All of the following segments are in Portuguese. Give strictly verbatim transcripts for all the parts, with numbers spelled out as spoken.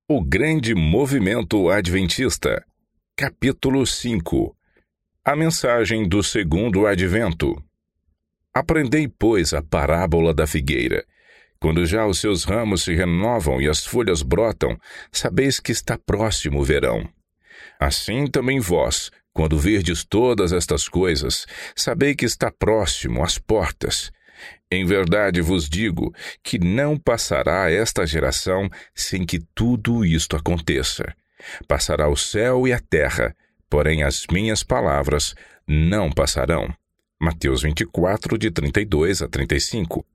O Grande Movimento Adventista, capítulo cinco. A mensagem do segundo advento. Aprendei, pois, a parábola da figueira. Quando já os seus ramos se renovam e as folhas brotam, sabeis que está próximo o verão. Assim também vós, quando virdes todas estas coisas, sabei que está próximo às portas. Em verdade vos digo que não passará esta geração sem que tudo isto aconteça. Passará o céu e a terra, porém as minhas palavras não passarão. Mateus vinte e quatro, de trinta e dois a trinta e cinco.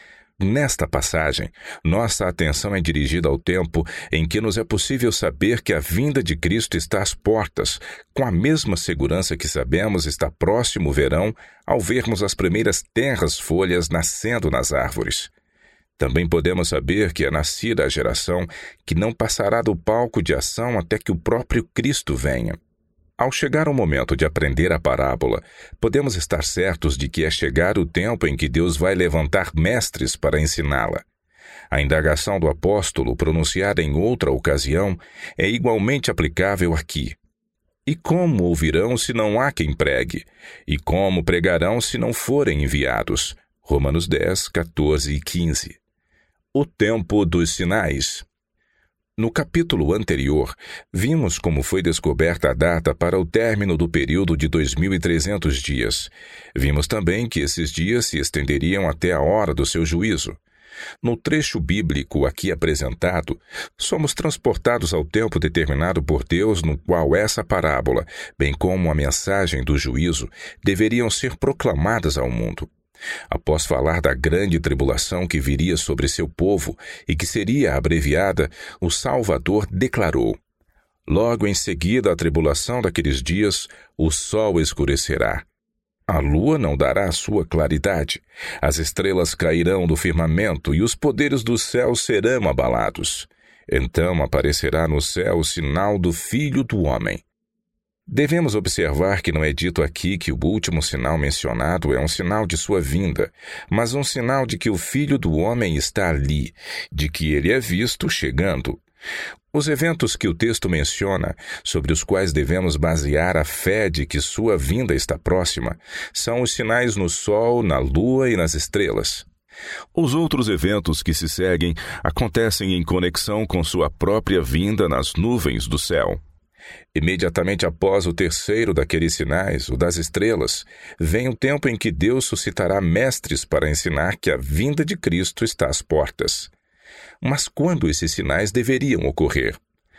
Nesta passagem, nossa atenção é dirigida ao tempo em que nos é possível saber que a vinda de Cristo está às portas, com a mesma segurança que sabemos está próximo o verão ao vermos as primeiras tenras folhas nascendo nas árvores. Também podemos saber que é nascida a geração que não passará do palco de ação até que o próprio Cristo venha. Ao chegar o momento de aprender a parábola, podemos estar certos de que é chegar o tempo em que Deus vai levantar mestres para ensiná-la. A indagação do apóstolo, pronunciada em outra ocasião, é igualmente aplicável aqui. E como ouvirão se não há quem pregue? E como pregarão se não forem enviados? Romanos dez, quatorze e quinze. O tempo dos sinais. No capítulo anterior, vimos como foi descoberta a data para o término do período de dois mil e trezentos dias. Vimos também que esses dias se estenderiam até a hora do seu juízo. No trecho bíblico aqui apresentado, somos transportados ao tempo determinado por Deus no qual essa parábola, bem como a mensagem do juízo, deveriam ser proclamadas ao mundo. Após falar da grande tribulação que viria sobre seu povo e que seria abreviada, o Salvador declarou: logo em seguida à tribulação daqueles dias, o sol escurecerá. A lua não dará a sua claridade, as estrelas cairão do firmamento e os poderes do céu serão abalados. Então aparecerá no céu o sinal do Filho do Homem. Devemos observar que não é dito aqui que o último sinal mencionado é um sinal de sua vinda, mas um sinal de que o Filho do Homem está ali, de que ele é visto chegando. Os eventos que o texto menciona, sobre os quais devemos basear a fé de que sua vinda está próxima, são os sinais no sol, na lua e nas estrelas. Os outros eventos que se seguem acontecem em conexão com sua própria vinda nas nuvens do céu. Imediatamente após o terceiro daqueles sinais, o das estrelas, vem o tempo em que Deus suscitará mestres para ensinar que a vinda de Cristo está às portas. Mas quando esses sinais deveriam ocorrer?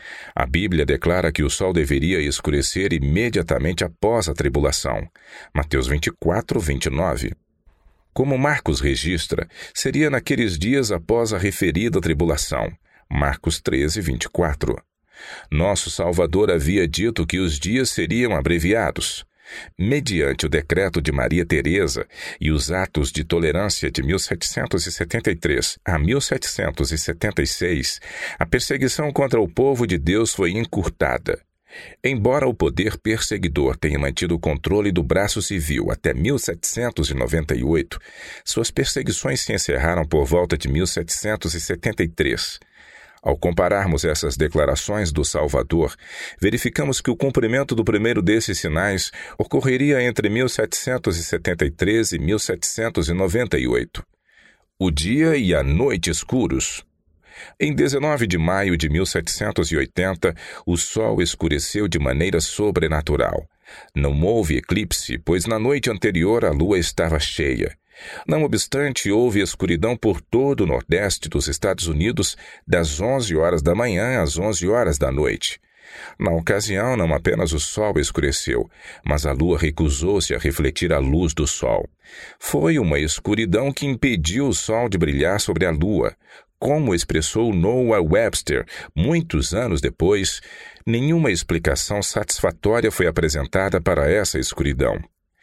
A Bíblia declara que o sol deveria escurecer imediatamente após a tribulação. Mateus vinte e quatro, vinte e nove. Como Marcos registra, seria naqueles dias após a referida tribulação. Marcos treze, vinte e quatro. Nosso Salvador havia dito que os dias seriam abreviados. Mediante o decreto de Maria Teresa e os atos de tolerância de mil setecentos e setenta e três a mil setecentos e setenta e seis, a perseguição contra o povo de Deus foi encurtada. Embora o poder perseguidor tenha mantido o controle do braço civil até mil setecentos e noventa e oito, suas perseguições se encerraram por volta de mil setecentos e setenta e três. Ao compararmos essas declarações do Salvador, verificamos que o cumprimento do primeiro desses sinais ocorreria entre mil setecentos e setenta e três e mil setecentos e noventa e oito. O dia e a noite escuros. Em dezenove de maio de mil setecentos e oitenta, o sol escureceu de maneira sobrenatural. Não houve eclipse, pois na noite anterior a lua estava cheia. Não obstante, houve escuridão por todo o nordeste dos Estados Unidos, das onze horas da manhã às onze horas da noite. Na ocasião, não apenas o sol escureceu, mas a lua recusou-se a refletir a luz do sol. Foi uma escuridão que impediu o sol de brilhar sobre a lua. Como expressou Noah Webster muitos anos depois, nenhuma explicação satisfatória foi apresentada para essa escuridão.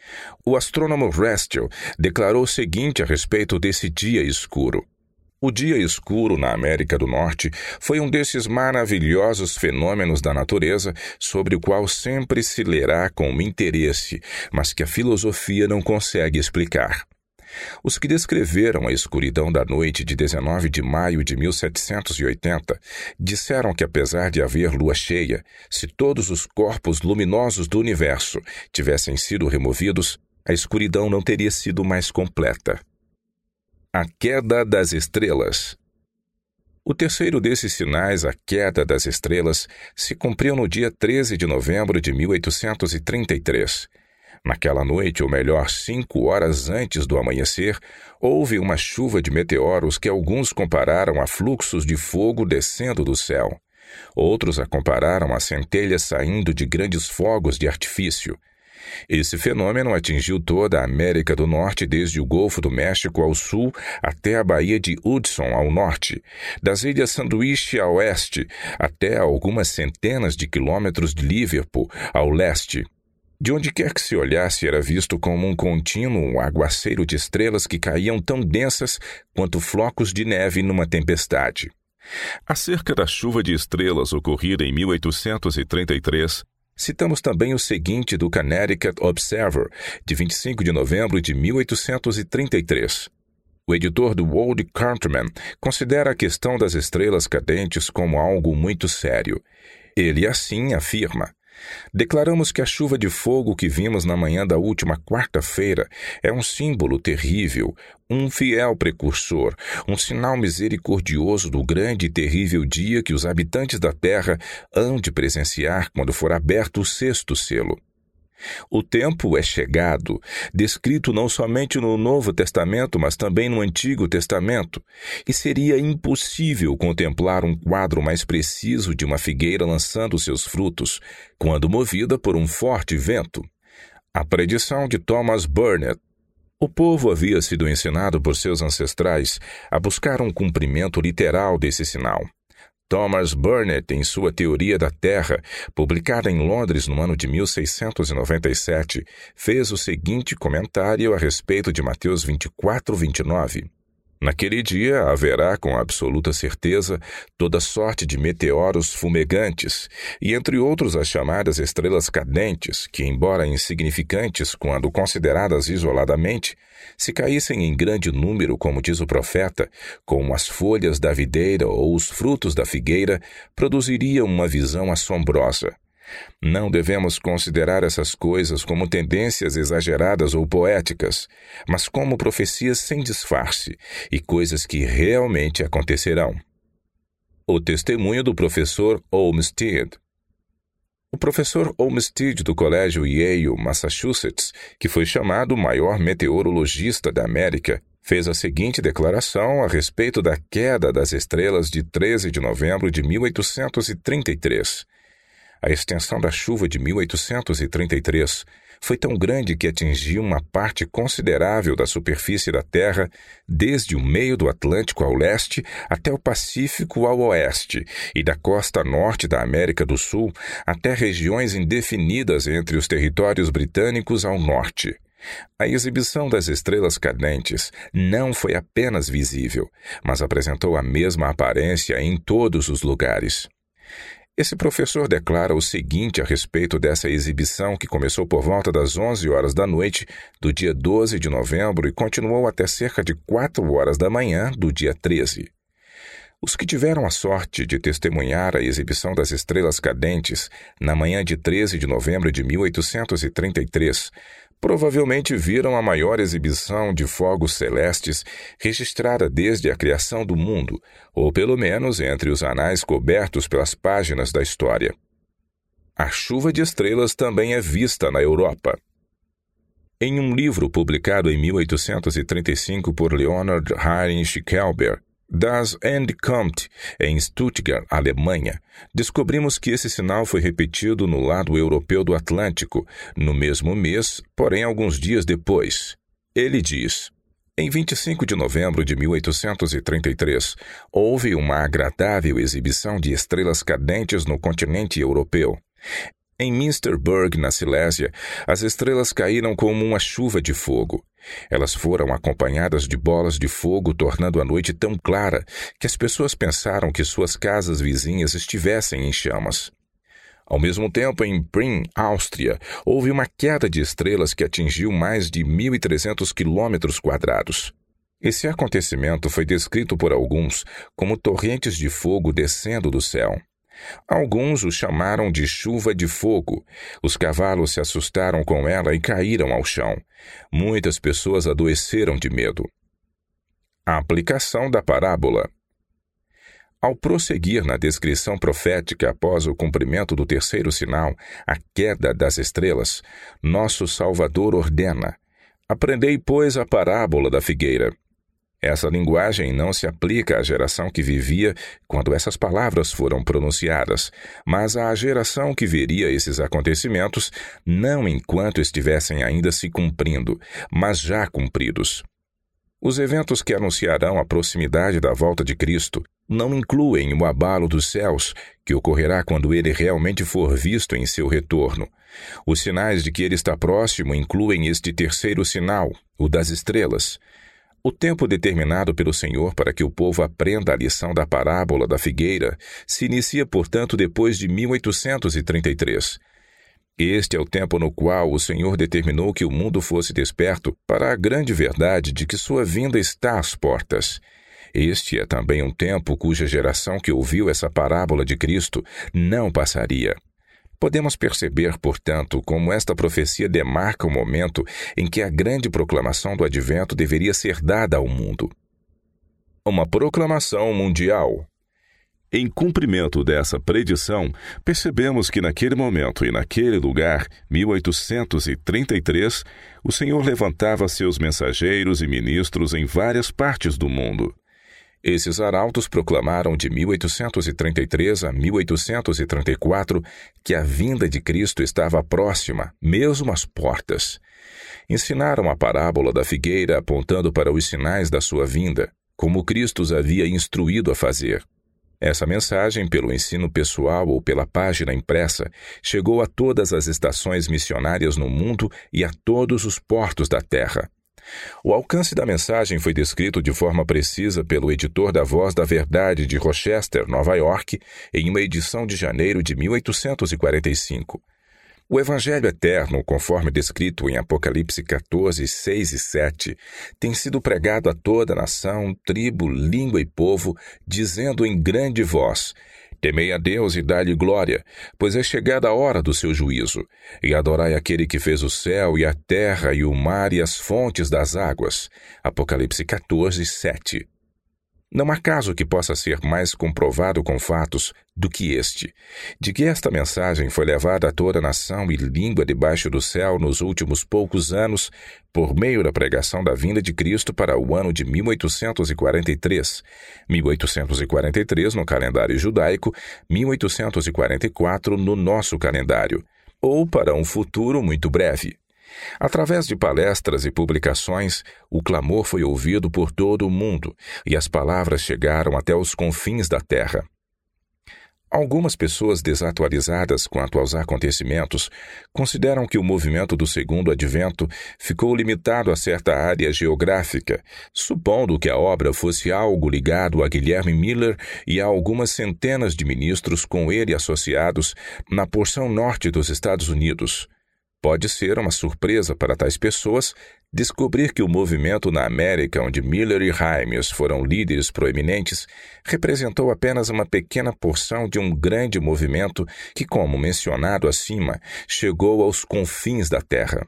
O astrônomo Restell declarou o seguinte a respeito desse dia escuro: o dia escuro na América do Norte foi um desses maravilhosos fenômenos da natureza sobre o qual sempre se lerá com interesse, mas que a filosofia não consegue explicar. Os que descreveram a escuridão da noite de dezenove de maio de mil setecentos e oitenta disseram que, apesar de haver lua cheia, se todos os corpos luminosos do universo tivessem sido removidos, a escuridão não teria sido mais completa. A queda das estrelas. O terceiro desses sinais, a queda das estrelas, se cumpriu no dia treze de novembro de mil oitocentos e trinta e três. Naquela noite, ou melhor, cinco horas antes do amanhecer, houve uma chuva de meteoros que alguns compararam a fluxos de fogo descendo do céu. Outros a compararam a centelhas saindo de grandes fogos de artifício. Esse fenômeno atingiu toda a América do Norte, desde o Golfo do México ao sul até a Baía de Hudson ao norte, das Ilhas Sanduíche a oeste, até algumas centenas de quilômetros de Liverpool ao leste. De onde quer que se olhasse, era visto como um contínuo aguaceiro de estrelas que caíam tão densas quanto flocos de neve numa tempestade. Acerca da chuva de estrelas ocorrida em mil oitocentos e trinta e três, citamos também o seguinte do Connecticut Observer, de vinte e cinco de novembro de mil oitocentos e trinta e três. O editor do World Countryman considera a questão das estrelas cadentes como algo muito sério. Ele assim afirma: declaramos que a chuva de fogo que vimos na manhã da última quarta-feira é um símbolo terrível, um fiel precursor, um sinal misericordioso do grande e terrível dia que os habitantes da Terra hão de presenciar quando for aberto o sexto selo. O tempo é chegado, descrito não somente no Novo Testamento, mas também no Antigo Testamento, e seria impossível contemplar um quadro mais preciso de uma figueira lançando seus frutos, quando movida por um forte vento. A predição de Thomas Burnet. O povo havia sido ensinado por seus ancestrais a buscar um cumprimento literal desse sinal. Thomas Burnet, em sua Teoria da Terra, publicada em Londres no ano de mil seiscentos e noventa e sete, fez o seguinte comentário a respeito de Mateus vinte e quatro, vinte e nove. Naquele dia haverá com absoluta certeza toda sorte de meteoros fumegantes, e entre outros as chamadas estrelas cadentes, que, embora insignificantes quando consideradas isoladamente, se caíssem em grande número, como diz o profeta, como as folhas da videira ou os frutos da figueira, produziriam uma visão assombrosa. Não devemos considerar essas coisas como tendências exageradas ou poéticas, mas como profecias sem disfarce e coisas que realmente acontecerão. O testemunho do professor Olmsted. O professor Olmsted do Colégio Yale, Massachusetts, que foi chamado o maior meteorologista da América, fez a seguinte declaração a respeito da queda das estrelas de treze de novembro de mil oitocentos e trinta e três. A extensão da chuva de mil oitocentos e trinta e três foi tão grande que atingiu uma parte considerável da superfície da Terra, desde o meio do Atlântico ao leste até o Pacífico ao oeste, e da costa norte da América do Sul até regiões indefinidas entre os territórios britânicos ao norte. A exibição das estrelas cadentes não foi apenas visível, mas apresentou a mesma aparência em todos os lugares. Esse professor declara o seguinte a respeito dessa exibição que começou por volta das onze horas da noite do dia doze de novembro e continuou até cerca de quatro horas da manhã do dia treze. Os que tiveram a sorte de testemunhar a exibição das estrelas cadentes na manhã de treze de novembro de mil oitocentos e trinta e três provavelmente viram a maior exibição de fogos celestes registrada desde a criação do mundo, ou pelo menos entre os anais cobertos pelas páginas da história. A chuva de estrelas também é vista na Europa. Em um livro publicado em mil oitocentos e trinta e cinco por Leonhard Heinrich Kelber, Das Endkommt, em Stuttgart, Alemanha, descobrimos que esse sinal foi repetido no lado europeu do Atlântico, no mesmo mês, porém alguns dias depois. Ele diz: em vinte e cinco de novembro de mil oitocentos e trinta e três, houve uma agradável exibição de estrelas cadentes no continente europeu. Em Münsterberg, na Silésia, as estrelas caíram como uma chuva de fogo. Elas foram acompanhadas de bolas de fogo, tornando a noite tão clara que as pessoas pensaram que suas casas vizinhas estivessem em chamas. Ao mesmo tempo, em Prien, Áustria, houve uma queda de estrelas que atingiu mais de mil e trezentos quilômetros quadrados. Esse acontecimento foi descrito por alguns como torrentes de fogo descendo do céu. Alguns o chamaram de chuva de fogo. Os cavalos se assustaram com ela e caíram ao chão. Muitas pessoas adoeceram de medo. A aplicação da parábola. Ao prosseguir na descrição profética após o cumprimento do terceiro sinal, a queda das estrelas, nosso Salvador ordena: aprendei, pois, a parábola da figueira. Essa linguagem não se aplica à geração que vivia quando essas palavras foram pronunciadas, mas à geração que veria esses acontecimentos não enquanto estivessem ainda se cumprindo, mas já cumpridos. Os eventos que anunciarão a proximidade da volta de Cristo não incluem o abalo dos céus, que ocorrerá quando ele realmente for visto em seu retorno. Os sinais de que ele está próximo incluem este terceiro sinal, o das estrelas. O tempo determinado pelo Senhor para que o povo aprenda a lição da parábola da figueira se inicia, portanto, depois de mil oitocentos e trinta e três. Este é o tempo no qual o Senhor determinou que o mundo fosse desperto para a grande verdade de que sua vinda está às portas. Este é também um tempo cuja geração que ouviu essa parábola de Cristo não passaria. Podemos perceber, portanto, como esta profecia demarca o momento em que a grande proclamação do advento deveria ser dada ao mundo. Uma proclamação mundial. Em cumprimento dessa predição, percebemos que naquele momento e naquele lugar, mil oitocentos e trinta e três, o Senhor levantava seus mensageiros e ministros em várias partes do mundo. Esses arautos proclamaram de mil oitocentos e trinta e três a mil oitocentos e trinta e quatro que a vinda de Cristo estava próxima, mesmo às portas. Ensinaram a parábola da figueira apontando para os sinais da sua vinda, como Cristo os havia instruído a fazer. Essa mensagem, pelo ensino pessoal ou pela página impressa, chegou a todas as estações missionárias no mundo e a todos os portos da terra. O alcance da mensagem foi descrito de forma precisa pelo editor da Voz da Verdade de Rochester, Nova York, em uma edição de janeiro de mil oitocentos e quarenta e cinco. O Evangelho Eterno, conforme descrito em Apocalipse quatorze, seis e sete, tem sido pregado a toda nação, tribo, língua e povo, dizendo em grande voz: temei a Deus e dai-lhe glória, pois é chegada a hora do seu juízo, e adorai aquele que fez o céu e a terra e o mar e as fontes das águas. Apocalipse quatorze, sete. Não há caso que possa ser mais comprovado com fatos do que este, de que esta mensagem foi levada a toda nação e língua debaixo do céu nos últimos poucos anos, por meio da pregação da vinda de Cristo para o ano de mil oitocentos e quarenta e três, mil oitocentos e quarenta e três no calendário judaico, mil oitocentos e quarenta e quatro no nosso calendário, ou para um futuro muito breve. Através de palestras e publicações, o clamor foi ouvido por todo o mundo e as palavras chegaram até os confins da terra. Algumas pessoas desatualizadas quanto aos acontecimentos consideram que o movimento do segundo advento ficou limitado a certa área geográfica, supondo que a obra fosse algo ligado a Guilherme Miller e a algumas centenas de ministros com ele associados na porção norte dos Estados Unidos. Pode ser uma surpresa para tais pessoas descobrir que o movimento na América, onde Miller e Hymes foram líderes proeminentes, representou apenas uma pequena porção de um grande movimento que, como mencionado acima, chegou aos confins da Terra.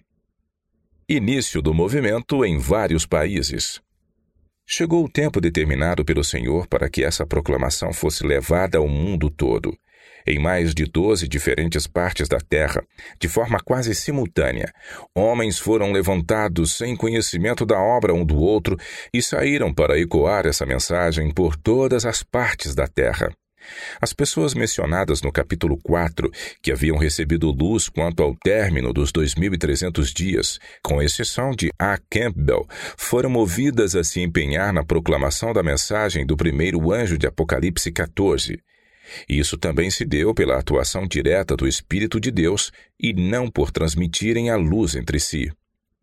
Início do movimento em vários países. Chegou o tempo determinado pelo Senhor para que essa proclamação fosse levada ao mundo todo. Em mais de doze diferentes partes da terra, de forma quase simultânea, homens foram levantados sem conhecimento da obra um do outro e saíram para ecoar essa mensagem por todas as partes da terra. As pessoas mencionadas no capítulo quatro, que haviam recebido luz quanto ao término dos dois mil e trezentos dias, com exceção de A. Campbell, foram movidas a se empenhar na proclamação da mensagem do primeiro anjo de Apocalipse quatorze. Isso também se deu pela atuação direta do Espírito de Deus e não por transmitirem a luz entre si.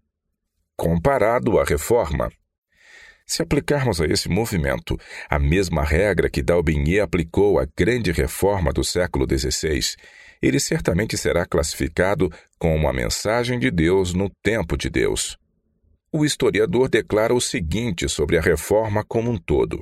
Comparado à Reforma. Se aplicarmos a esse movimento a mesma regra que D'Aubigné aplicou à grande reforma do século dezesseis, ele certamente será classificado como a mensagem de Deus no tempo de Deus. O historiador declara o seguinte sobre a Reforma como um todo: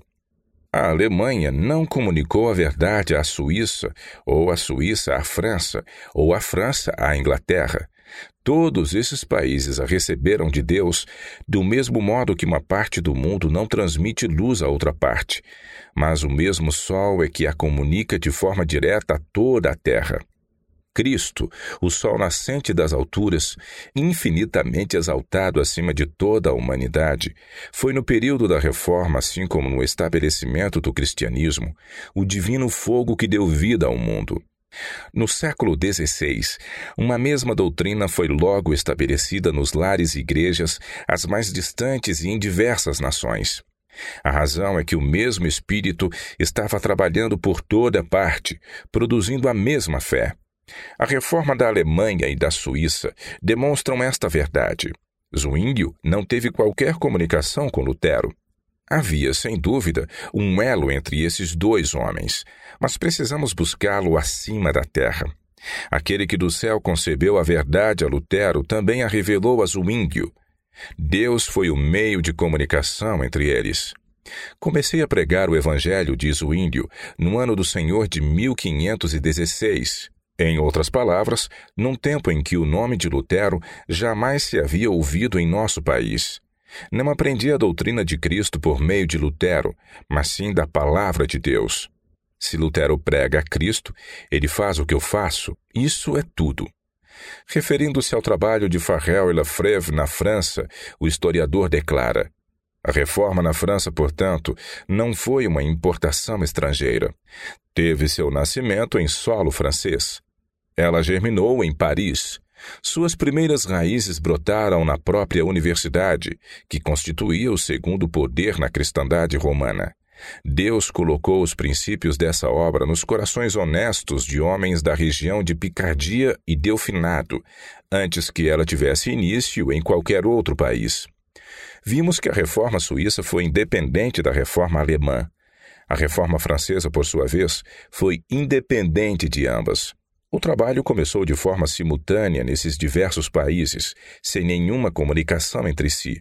a Alemanha não comunicou a verdade à Suíça, ou a Suíça à França, ou a França à Inglaterra. Todos esses países a receberam de Deus, do mesmo modo que uma parte do mundo não transmite luz a outra parte, mas o mesmo sol é que a comunica de forma direta a toda a terra. Cristo, o sol nascente das alturas, infinitamente exaltado acima de toda a humanidade, foi no período da Reforma, assim como no estabelecimento do cristianismo, o divino fogo que deu vida ao mundo. No século dezesseis, uma mesma doutrina foi logo estabelecida nos lares e igrejas, as mais distantes e em diversas nações. A razão é que o mesmo Espírito estava trabalhando por toda parte, produzindo a mesma fé. A reforma da Alemanha e da Suíça demonstram esta verdade. Zwinglio não teve qualquer comunicação com Lutero. Havia, sem dúvida, um elo entre esses dois homens, mas precisamos buscá-lo acima da terra. Aquele que do céu concebeu a verdade a Lutero também a revelou a Zwinglio. Deus foi o meio de comunicação entre eles. Comecei a pregar o Evangelho de Zwinglio no ano do Senhor de mil quinhentos e dezesseis. Em outras palavras, num tempo em que o nome de Lutero jamais se havia ouvido em nosso país. Não aprendi a doutrina de Cristo por meio de Lutero, mas sim da palavra de Deus. Se Lutero prega a Cristo, ele faz o que eu faço, isso é tudo. Referindo-se ao trabalho de Farel e Lafrève na França, o historiador declara: a reforma na França, portanto, não foi uma importação estrangeira. Teve seu nascimento em solo francês. Ela germinou em Paris. Suas primeiras raízes brotaram na própria universidade, que constituía o segundo poder na cristandade romana. Deus colocou os princípios dessa obra nos corações honestos de homens da região de Picardia e Delfinado, antes que ela tivesse início em qualquer outro país. Vimos que a reforma suíça foi independente da reforma alemã. A reforma francesa, por sua vez, foi independente de ambas. O trabalho começou de forma simultânea nesses diversos países, sem nenhuma comunicação entre si.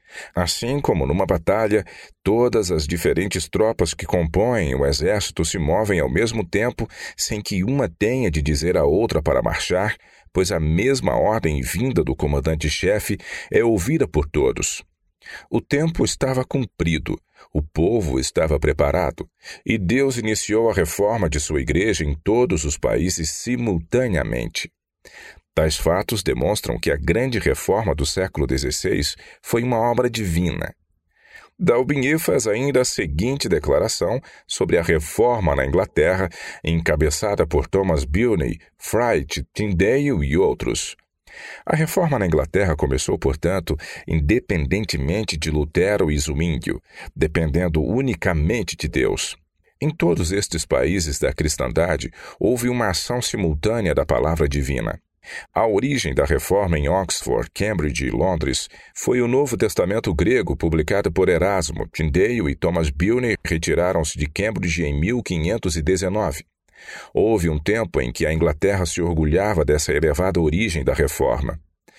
Assim como numa batalha, todas as diferentes tropas que compõem o exército se movem ao mesmo tempo, sem que uma tenha de dizer à outra para marchar, pois a mesma ordem vinda do comandante-chefe é ouvida por todos. O tempo estava cumprido, o povo estava preparado, e Deus iniciou a reforma de sua igreja em todos os países simultaneamente. Tais fatos demonstram que a grande reforma do século dezesseis foi uma obra divina. D'Aubigné faz ainda a seguinte declaração sobre a reforma na Inglaterra, encabeçada por Thomas Bilney, Wright, Tyndale e outros. A reforma na Inglaterra começou, portanto, independentemente de Lutero e Zwinglio, dependendo unicamente de Deus. Em todos estes países da cristandade, houve uma ação simultânea da palavra divina. A origem da reforma em Oxford, Cambridge e Londres foi o Novo Testamento grego publicado por Erasmo. Tyndale e Thomas Bilney retiraram-se de Cambridge em mil quinhentos e dezenove. Houve um tempo em que a Inglaterra se orgulhava dessa elevada origem da reforma.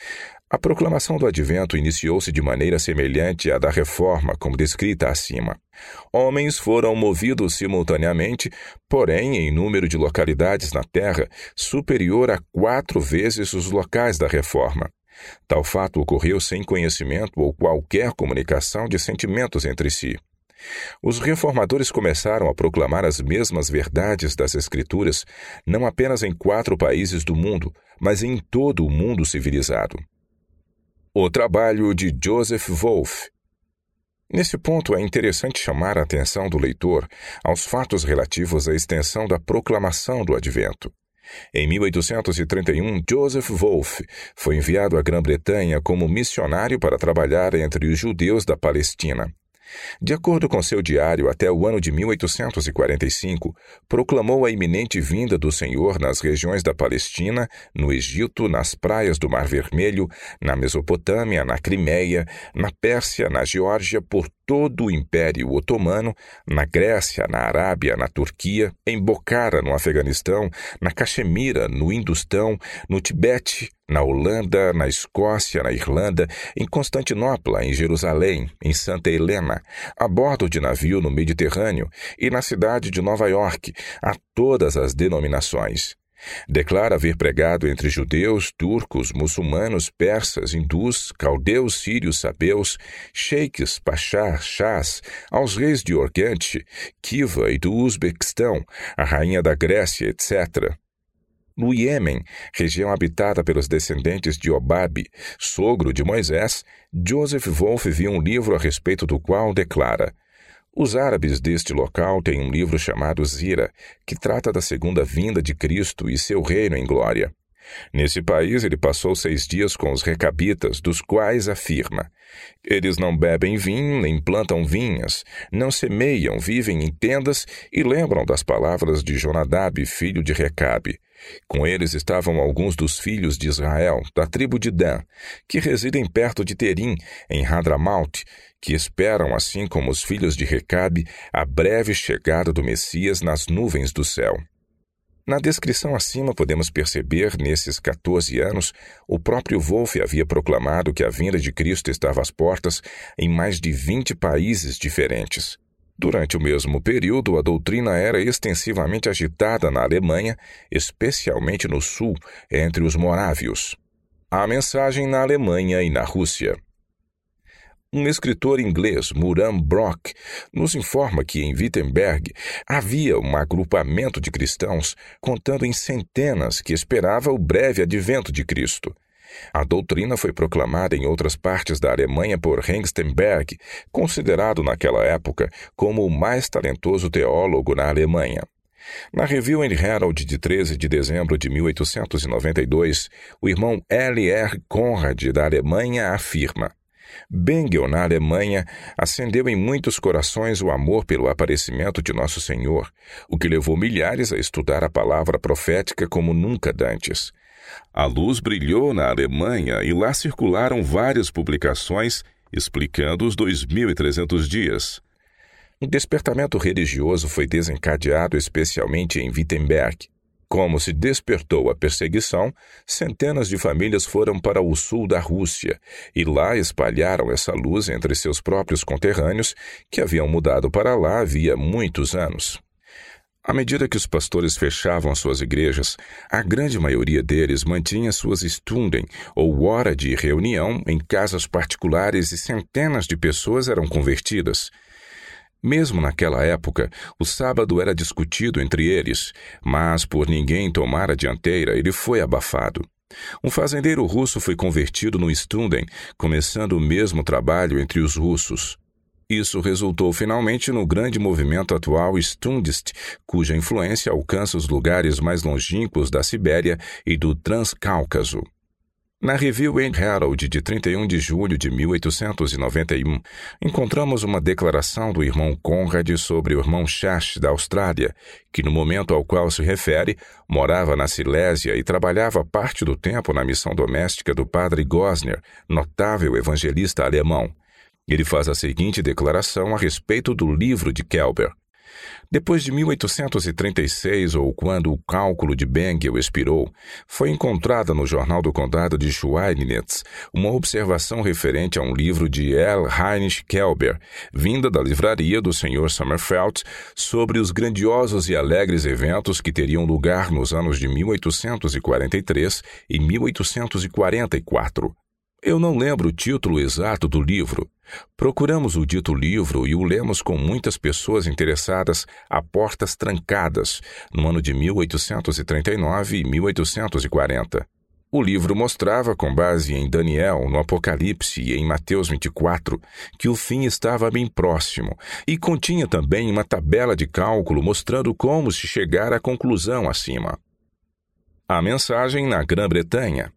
A proclamação do Advento iniciou-se de maneira semelhante à da Reforma, como descrita acima. Homens foram movidos simultaneamente, porém em número de localidades na Terra superior a quatro vezes os locais da Reforma. Tal fato ocorreu sem conhecimento ou qualquer comunicação de sentimentos entre si. Os reformadores começaram a proclamar as mesmas verdades das Escrituras, não apenas em quatro países do mundo, mas em todo o mundo civilizado. O trabalho de Joseph Wolff. Nesse ponto é interessante chamar a atenção do leitor aos fatos relativos à extensão da proclamação do Advento. Em mil oitocentos e trinta e um, Joseph Wolff foi enviado à Grã-Bretanha como missionário para trabalhar entre os judeus da Palestina. De acordo com seu diário, até o ano de mil oitocentos e quarenta e cinco, proclamou a iminente vinda do Senhor nas regiões da Palestina, no Egito, nas praias do Mar Vermelho, na Mesopotâmia, na Crimeia, na Pérsia, na Geórgia, por todo o Império Otomano, na Grécia, na Arábia, na Turquia, em Bokhara, no Afeganistão, na Caxemira, no Hindustão, no Tibete, na Holanda, na Escócia, na Irlanda, em Constantinopla, em Jerusalém, em Santa Helena, a bordo de navio no Mediterrâneo e na cidade de Nova York, a todas as denominações. Declara haver pregado entre judeus, turcos, muçulmanos, persas, hindus, caldeus, sírios, sabeus, sheiks, pachá, chás, aos reis de Oriente, Khiva e do Uzbequistão, a rainha da Grécia, etcétera. No Iêmen, região habitada pelos descendentes de Obabe, sogro de Moisés, Joseph Wolff viu um livro a respeito do qual declara: os árabes deste local têm um livro chamado Zira, que trata da segunda vinda de Cristo e seu reino em glória. Nesse país ele passou seis dias com os recabitas, dos quais afirma: eles não bebem vinho, nem plantam vinhas, não semeiam, vivem em tendas e lembram das palavras de Jonadab, filho de Recabe. Com eles estavam alguns dos filhos de Israel, da tribo de Dan, que residem perto de Terim, em Hadramaut, que esperam, assim como os filhos de Recabe, a breve chegada do Messias nas nuvens do céu. Na descrição acima podemos perceber, nesses quatorze anos, o próprio Wolff havia proclamado que a vinda de Cristo estava às portas em mais de vinte países diferentes. Durante o mesmo período, a doutrina era extensivamente agitada na Alemanha, especialmente no sul, entre os morávios. A mensagem na Alemanha e na Rússia. Um escritor inglês, Murray Brock, nos informa que em Wittenberg havia um agrupamento de cristãos contando em centenas que esperava o breve advento de Cristo. A doutrina foi proclamada em outras partes da Alemanha por Hengstenberg, considerado naquela época como o mais talentoso teólogo na Alemanha. Na Review and Herald de treze de dezembro de mil oitocentos e noventa e dois, o irmão L R Conrad da Alemanha afirma: Bengel, na Alemanha, acendeu em muitos corações o amor pelo aparecimento de Nosso Senhor, o que levou milhares a estudar a palavra profética como nunca dantes. A luz brilhou na Alemanha e lá circularam várias publicações explicando os dois mil e trezentos dias. Um despertamento religioso foi desencadeado especialmente em Wittenberg. Como se despertou a perseguição, centenas de famílias foram para o sul da Rússia e lá espalharam essa luz entre seus próprios conterrâneos que haviam mudado para lá havia muitos anos. À medida que os pastores fechavam suas igrejas, a grande maioria deles mantinha suas Stunden, ou hora de reunião, em casas particulares e centenas de pessoas eram convertidas. Mesmo naquela época, o sábado era discutido entre eles, mas por ninguém tomar a dianteira, ele foi abafado. Um fazendeiro russo foi convertido no Stunden, começando o mesmo trabalho entre os russos. Isso resultou finalmente no grande movimento atual Stundist, cuja influência alcança os lugares mais longínquos da Sibéria e do Transcáucaso. Na Review and Herald de trinta e um de julho de mil oitocentos e noventa e um, encontramos uma declaração do irmão Conrad sobre o irmão Shash da Austrália, que no momento ao qual se refere, morava na Silésia e trabalhava parte do tempo na missão doméstica do padre Gosner, notável evangelista alemão. Ele faz a seguinte declaração a respeito do livro de Kelber. Depois de mil oitocentos e trinta e seis, ou quando o cálculo de Bengel expirou, foi encontrada no Jornal do Condado de Schweidnitz uma observação referente a um livro de L. Heinrich Kelber, vinda da livraria do senhor Sommerfeld, sobre os grandiosos e alegres eventos que teriam lugar nos anos de mil oitocentos e quarenta e três e mil oitocentos e quarenta e quatro. Eu não lembro o título exato do livro. Procuramos o dito livro e o lemos com muitas pessoas interessadas a portas trancadas, no ano de mil oitocentos e trinta e nove e mil oitocentos e quarenta. O livro mostrava, com base em Daniel, no Apocalipse e em Mateus vinte e quatro, que o fim estava bem próximo, e continha também uma tabela de cálculo mostrando como se chegar à conclusão acima. A mensagem na Grã-Bretanha.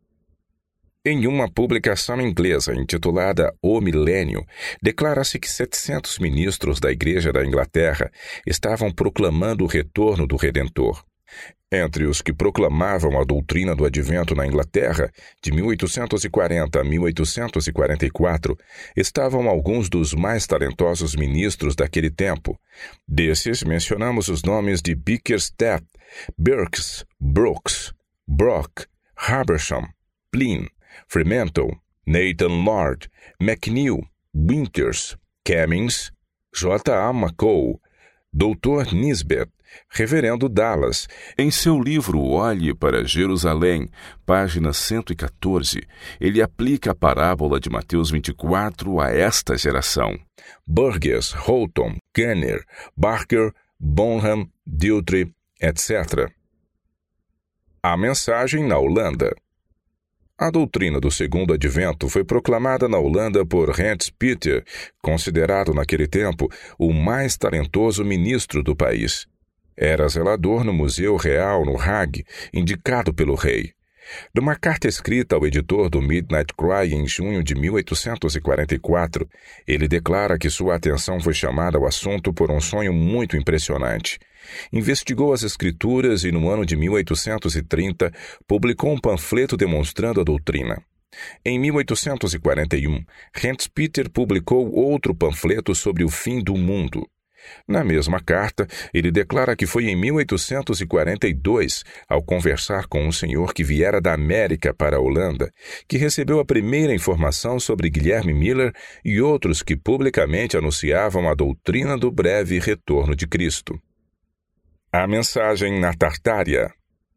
Em uma publicação inglesa intitulada O Milênio, declara-se que setecentos ministros da Igreja da Inglaterra estavam proclamando o retorno do Redentor. Entre os que proclamavam a doutrina do advento na Inglaterra, de mil oitocentos e quarenta a mil oitocentos e quarenta e quatro, estavam alguns dos mais talentosos ministros daquele tempo. Desses, mencionamos os nomes de Bickerstaff, Birks, Brooks, Brock, Habersham, Plin, Fremantle, Nathan Lord, McNeill, Winters, Cummings, J A McCall, doutor Nisbet, Reverendo Dallas. Em seu livro Olhe para Jerusalém, página cento e quatorze, ele aplica a parábola de Mateus vinte e quatro a esta geração. Burgess, Houghton, Gunner, Barker, Bonham, Dilthey, etcétera. A mensagem na Holanda. A doutrina do segundo advento foi proclamada na Holanda por Hans Peter, considerado naquele tempo o mais talentoso ministro do país. Era zelador no Museu Real no Hague, indicado pelo rei. Numa carta escrita ao editor do Midnight Cry em junho de mil oitocentos e quarenta e quatro, ele declara que sua atenção foi chamada ao assunto por um sonho muito impressionante. Investigou as escrituras e, no ano de mil oitocentos e trinta, publicou um panfleto demonstrando a doutrina. Em mil oitocentos e quarenta e um, Hans Peter publicou outro panfleto sobre o fim do mundo. Na mesma carta, ele declara que foi em mil oitocentos e quarenta e dois, ao conversar com um senhor que viera da América para a Holanda, que recebeu a primeira informação sobre Guilherme Miller e outros que publicamente anunciavam a doutrina do breve retorno de Cristo. A mensagem na Tartária.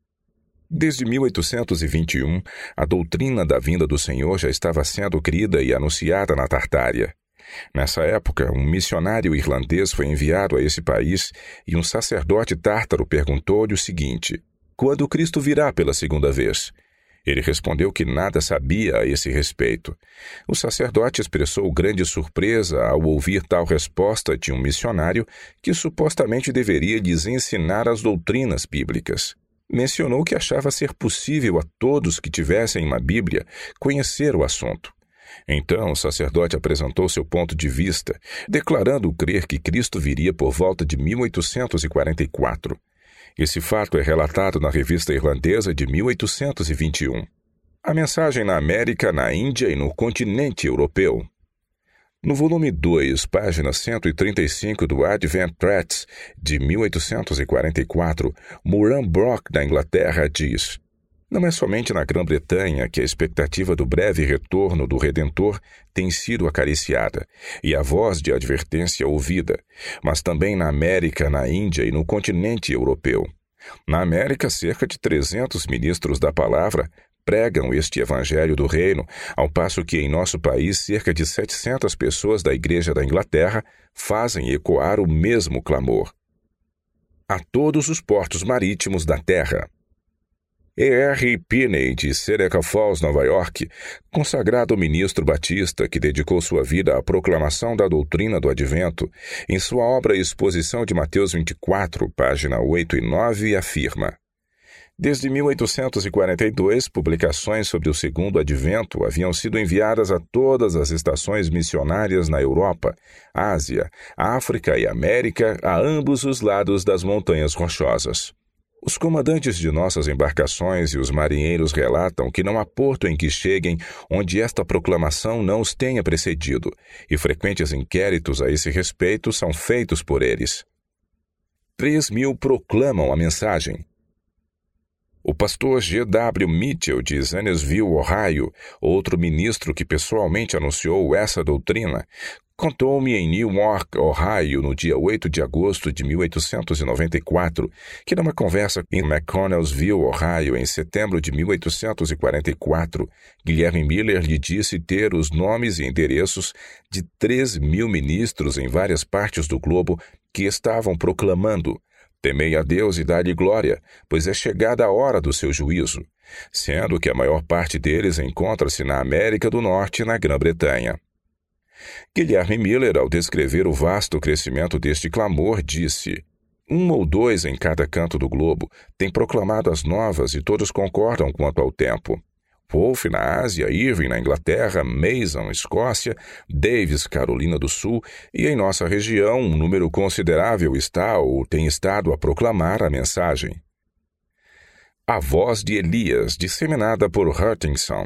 Desde mil oitocentos e vinte e um, a doutrina da vinda do Senhor já estava sendo crida e anunciada na Tartária. Nessa época, um missionário irlandês foi enviado a esse país e um sacerdote tártaro perguntou-lhe o seguinte: quando Cristo virá pela segunda vez? Ele respondeu que nada sabia a esse respeito. O sacerdote expressou grande surpresa ao ouvir tal resposta de um missionário que supostamente deveria lhes ensinar as doutrinas bíblicas. Mencionou que achava ser possível a todos que tivessem uma Bíblia conhecer o assunto. Então o sacerdote apresentou seu ponto de vista, declarando crer que Cristo viria por volta de mil oitocentos e quarenta e quatro. Esse fato é relatado na Revista Irlandesa de mil oitocentos e vinte e um. A mensagem na América, na Índia e no continente europeu. No volume dois, página cento e trinta e cinco do Advent Tracts de mil oitocentos e quarenta e quatro, Moran Brock, da Inglaterra, diz: não é somente na Grã-Bretanha que a expectativa do breve retorno do Redentor tem sido acariciada e a voz de advertência ouvida, mas também na América, na Índia e no continente europeu. Na América, cerca de trezentos ministros da palavra pregam este evangelho do reino, ao passo que em nosso país cerca de setecentas pessoas da Igreja da Inglaterra fazem ecoar o mesmo clamor. A todos os portos marítimos da terra. E R Pinney, de Seneca Falls, Nova York, consagrado ministro batista que dedicou sua vida à proclamação da doutrina do advento, em sua obra Exposição de Mateus vinte e quatro, página oito e nove, afirma: desde mil oitocentos e quarenta e dois, publicações sobre o segundo advento haviam sido enviadas a todas as estações missionárias na Europa, Ásia, África e América, a ambos os lados das montanhas rochosas. Os comandantes de nossas embarcações e os marinheiros relatam que não há porto em que cheguem onde esta proclamação não os tenha precedido, e frequentes inquéritos a esse respeito são feitos por eles. Três mil proclamam a mensagem. O pastor G W Mitchell, de Zanesville, Ohio, outro ministro que pessoalmente anunciou essa doutrina, contou-me em Newark, Ohio, no dia oito de agosto de mil oitocentos e noventa e quatro, que numa conversa em McConnellsville, Ohio, em setembro de mil oitocentos e quarenta e quatro, Guilherme Miller lhe disse ter os nomes e endereços de três mil ministros em várias partes do globo que estavam proclamando: temei a Deus e dá-lhe glória, pois é chegada a hora do seu juízo, sendo que a maior parte deles encontra-se na América do Norte e na Grã-Bretanha. Guilherme Miller, ao descrever o vasto crescimento deste clamor, disse: um ou dois em cada canto do globo têm proclamado as novas e todos concordam quanto ao tempo. Wolfe na Ásia, Irving na Inglaterra, Mason, Escócia, Davis, Carolina do Sul, e em nossa região um número considerável está ou tem estado a proclamar a mensagem. A Voz de Elias, disseminada por Hutchinson.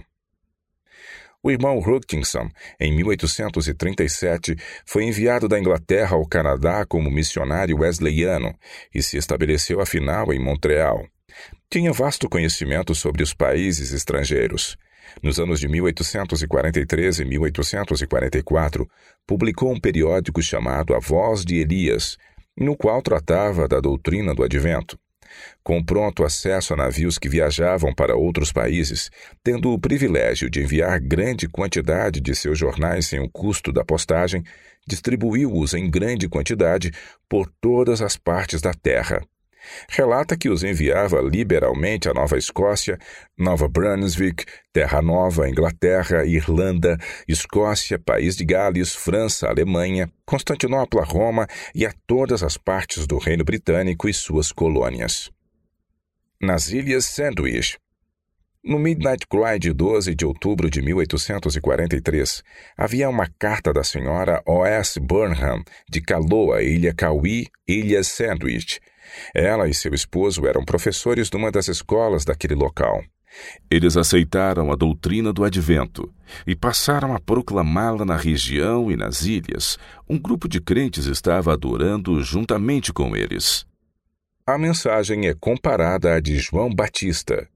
O irmão Hutchinson, em mil oitocentos e trinta e sete, foi enviado da Inglaterra ao Canadá como missionário wesleyano e se estabeleceu afinal em Montreal. Tinha vasto conhecimento sobre os países estrangeiros. Nos anos de mil oitocentos e quarenta e três e mil oitocentos e quarenta e quatro, publicou um periódico chamado A Voz de Elias, no qual tratava da doutrina do advento. Com pronto acesso a navios que viajavam para outros países, tendo o privilégio de enviar grande quantidade de seus jornais sem o custo da postagem, distribuiu-os em grande quantidade por todas as partes da terra. Relata que os enviava liberalmente a Nova Escócia, Nova Brunswick, Terra Nova, Inglaterra, Irlanda, Escócia, País de Gales, França, Alemanha, Constantinopla, Roma e a todas as partes do Reino Britânico e suas colônias. Nas Ilhas Sandwich. No Midnight Cry de doze de outubro de mil oitocentos e quarenta e três, havia uma carta da senhora O S Burnham, de Kaloa, Ilha Kauai, Ilhas Sandwich. Ela e seu esposo eram professores de uma das escolas daquele local. Eles aceitaram a doutrina do advento e passaram a proclamá-la na região e nas ilhas. Um grupo de crentes estava adorando juntamente com eles. A mensagem é comparada à de João Batista.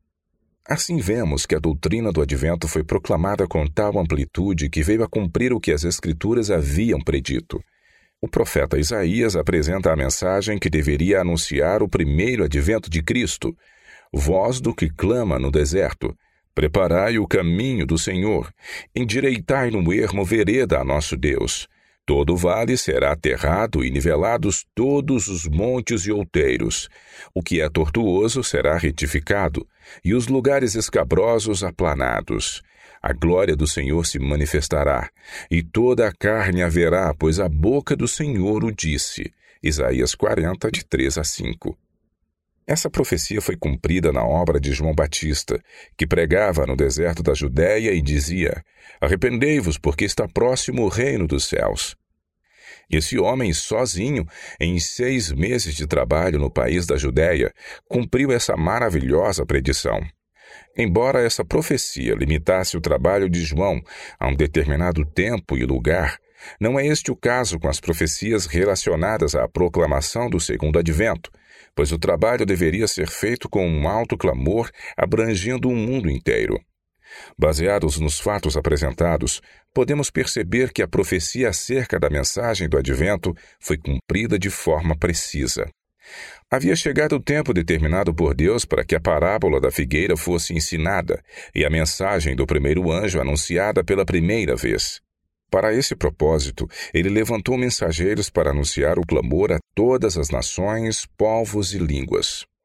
Assim vemos que a doutrina do advento foi proclamada com tal amplitude que veio a cumprir o que as Escrituras haviam predito. O profeta Isaías apresenta a mensagem que deveria anunciar o primeiro advento de Cristo. Voz do que clama no deserto: preparai o caminho do Senhor, endireitai no ermo vereda a nosso Deus. Todo vale será aterrado e nivelados todos os montes e outeiros. O que é tortuoso será retificado, e os lugares escabrosos aplanados. A glória do Senhor se manifestará, e toda a carne a verá, pois a boca do Senhor o disse. Isaías quarenta, de três a cinco. Essa profecia foi cumprida na obra de João Batista, que pregava no deserto da Judéia e dizia: arrependei-vos, porque está próximo o reino dos céus. Esse homem, sozinho, em seis meses de trabalho no país da Judéia, cumpriu essa maravilhosa predição. Embora essa profecia limitasse o trabalho de João a um determinado tempo e lugar, não é este o caso com as profecias relacionadas à proclamação do segundo advento, pois o trabalho deveria ser feito com um alto clamor abrangendo o mundo inteiro. Baseados nos fatos apresentados, podemos perceber que a profecia acerca da mensagem do advento foi cumprida de forma precisa. Havia chegado o tempo determinado por Deus para que a parábola da figueira fosse ensinada e a mensagem do primeiro anjo anunciada pela primeira vez. Para esse propósito, ele levantou mensageiros para anunciar o clamor a todas as nações, povos e línguas.